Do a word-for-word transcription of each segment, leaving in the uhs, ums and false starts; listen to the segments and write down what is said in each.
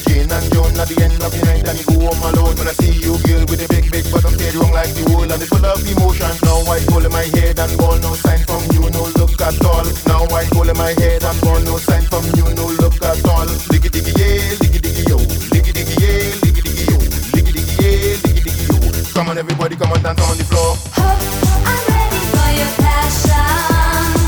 Jane and Joan at the end of the night and you go home alone. When I see you girl with a big big bottom stayed wrong like the whole and it's full of emotion. Now I hold in my head and ball, no sign from you, no look at all. Now I hold in my head and ball, no sign from you, no look at all. Diggy diggy yeah, diggy diggy yo, diggy diggy yeah, diggy diggy yo, diggy diggy yeah, diggy diggy yo. Come on everybody, come on dance on the floor. Oh, I'm ready for your passion.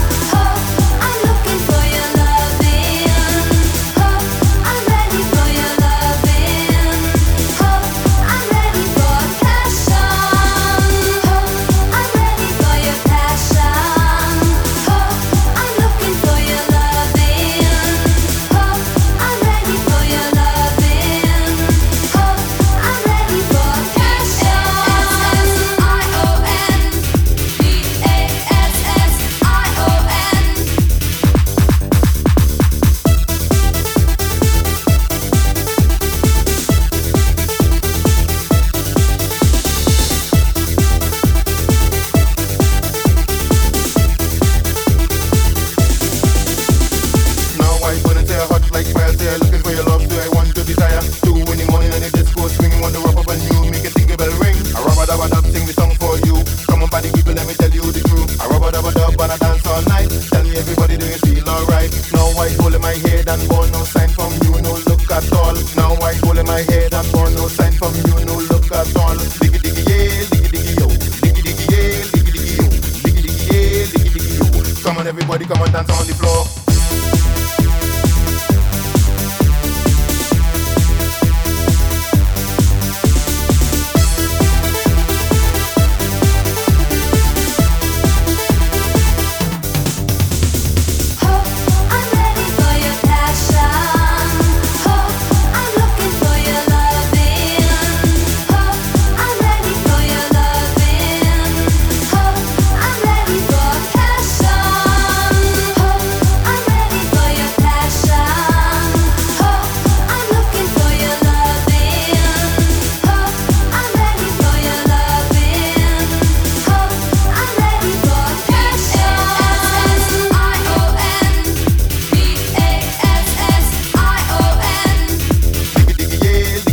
Everybody come and dance on the floor.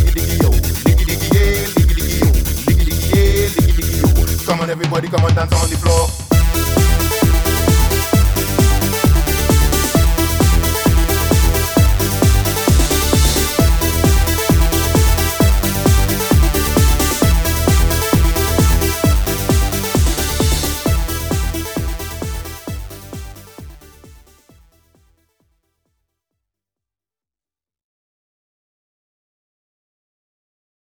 Everybody come and dance on the